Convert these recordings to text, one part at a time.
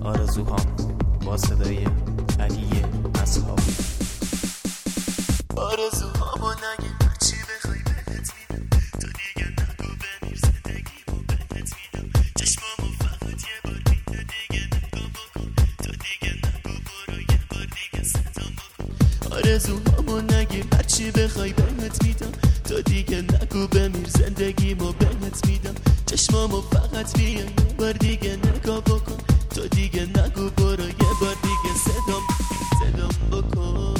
آرزوهام با صدای علی اصحابی. آرزوهامو نگه هرچی بخوای بهت میدم، تو دیگه نگو بمیر زندگیمو بهت میدم، چشمامو فقط یه بار بینه دیگه نگو بکن، تو دیگه نگو برو یه بار دیگه صدام بکن. آرزوهامو نگه هرچی بخوای بهت میدم، تو دیگه نگو بمیر زندگیمو بهت میدم، چشمامو فقط بیا یه بار دیگه نگاه بکن، تو دیگه نگو برو یه بار دیگه صدام بکن.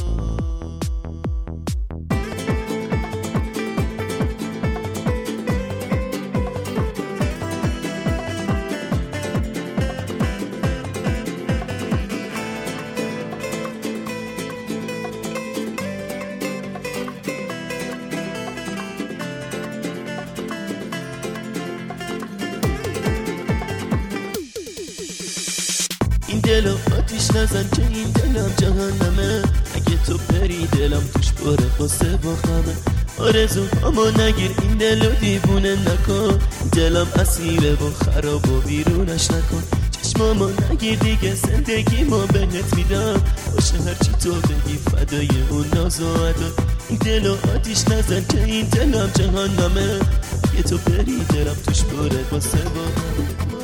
این دلو آتیش نزن که این دلم جهنمه، اگه تو بری دلم توش بره قصه با خمه. آرزوهامو نگیر این دلو دیوونه نکن، دلم اسیره و خراب و بیرونش نکن، چشمامو نگیر دیگه زندگیمو بهت میدم، باشه هرچی تو بگی فدای اون ناز و ادا. این دلو آتیش نزن که این دلم جهنمه، اگه تو بری دلم توش بره قصه با خمه.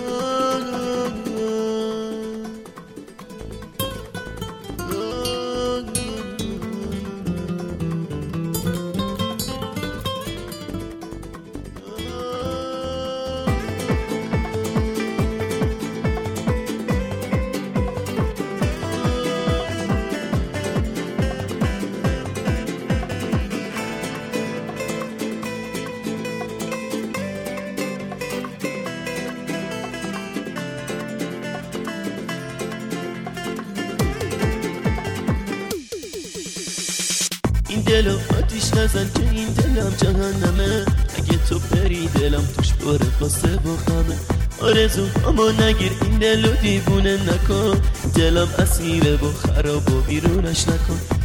این دلو آتیش نزن که این دلم جهنمه، اگه تو بری دلم توش بره قصه با خمه. آرزوهامو نگیر این دلو دیوونه نکن، دلم اسیره و خراب و بیرونش نکن،